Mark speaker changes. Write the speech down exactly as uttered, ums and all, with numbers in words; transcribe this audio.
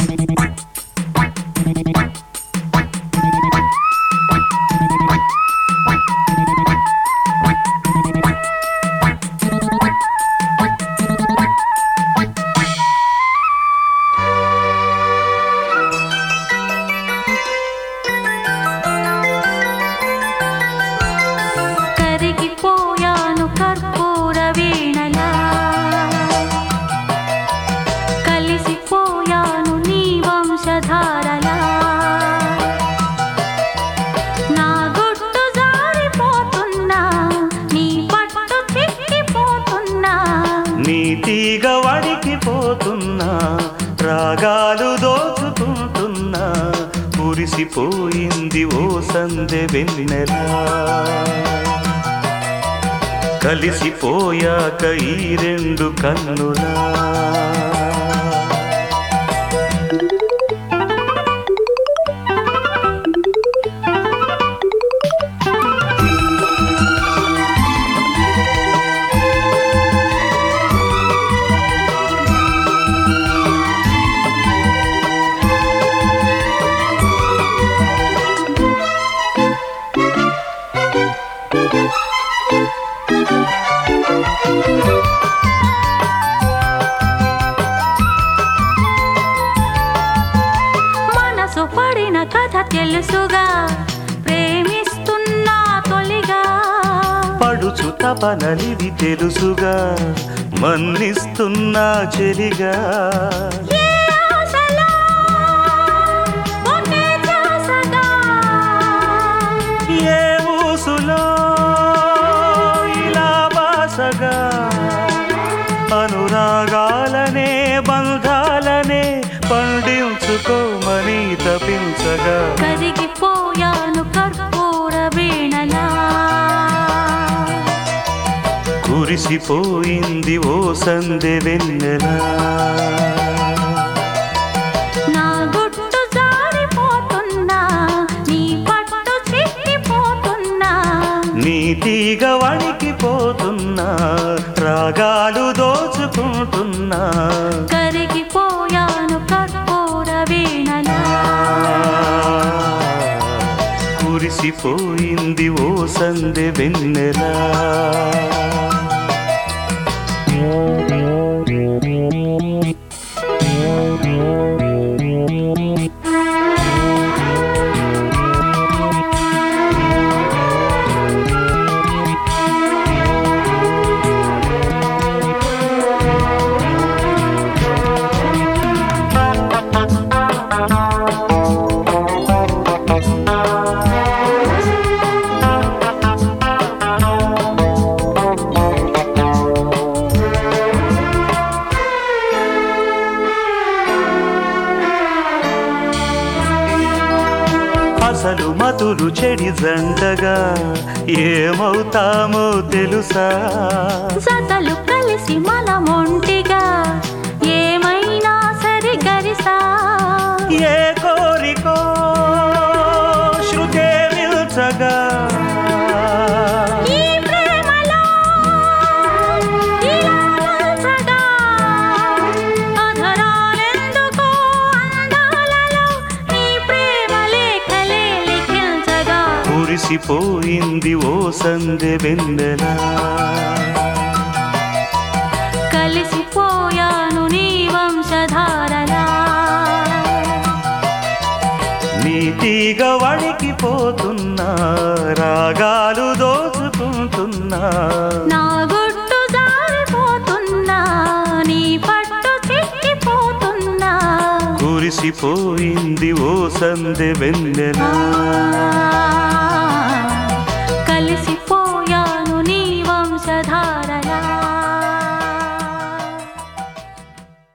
Speaker 1: నీతిగా వడికిపోతున్నా రాగాలు దోచుకుంటున్నా కురిసిపోయింది ఓ సందె వెన్నెలా కలిసిపోయాక ఈ రెండు కన్నులా
Speaker 2: మనసు పడిన కథ తెలుసుగా ప్రేమిస్తున్నా తొలిగా
Speaker 1: పడుచు తపనలిది తెలుసుగా మన్నిస్తున్నా చెలిగా ఏ ఊసులో ఇలా బాసగా అనురాగాలనే బంధాలనే పండించుకోమని తపించగా
Speaker 2: కరిగిపోయాను కర్పూర వీణలా
Speaker 1: కురిసిపోయింది ఓ సందె వెన్నెలా
Speaker 2: నా గుట్టు జారిపోతున్నా నీ పట్టు చిక్కిపోతున్నా
Speaker 1: నీతిగా వణికిపోతున్నా రాగాలు దోచుకుంటున్నా
Speaker 2: కరిగిపోయాను కర్పూర వీణలా
Speaker 1: కురిసిపోయింది ఓ సందె వెన్నెలా అసలు మతులు చెడి జంటగా ఏమవుతామో తెలుసా
Speaker 2: జతలు కలిసి మనమొంటిగా ఏమైనా సరి గరిసా
Speaker 1: ఏ కోరికో శృతే నిల్చగా
Speaker 2: ఈ ప్రేమలో ఇలా వలసగా అధరాలెందుకో అందాలలో నీ ప్రేమ లేఖలే లిఖించగా
Speaker 1: కురిసిపోయింది ఓ సందె వెన్నెలా
Speaker 2: కలిసిపోయాను నీ వంశధారలా
Speaker 1: నీతిగా వణికిపోతున్నా రాగాలు దోచుకుంటున్నా
Speaker 2: నా గుట్టు జారిపోతున్నా నీ పట్టు చిక్కిపోతున్నా
Speaker 1: కురిసిపోయింది ఓ సందె వెన్నెలా
Speaker 2: ఆ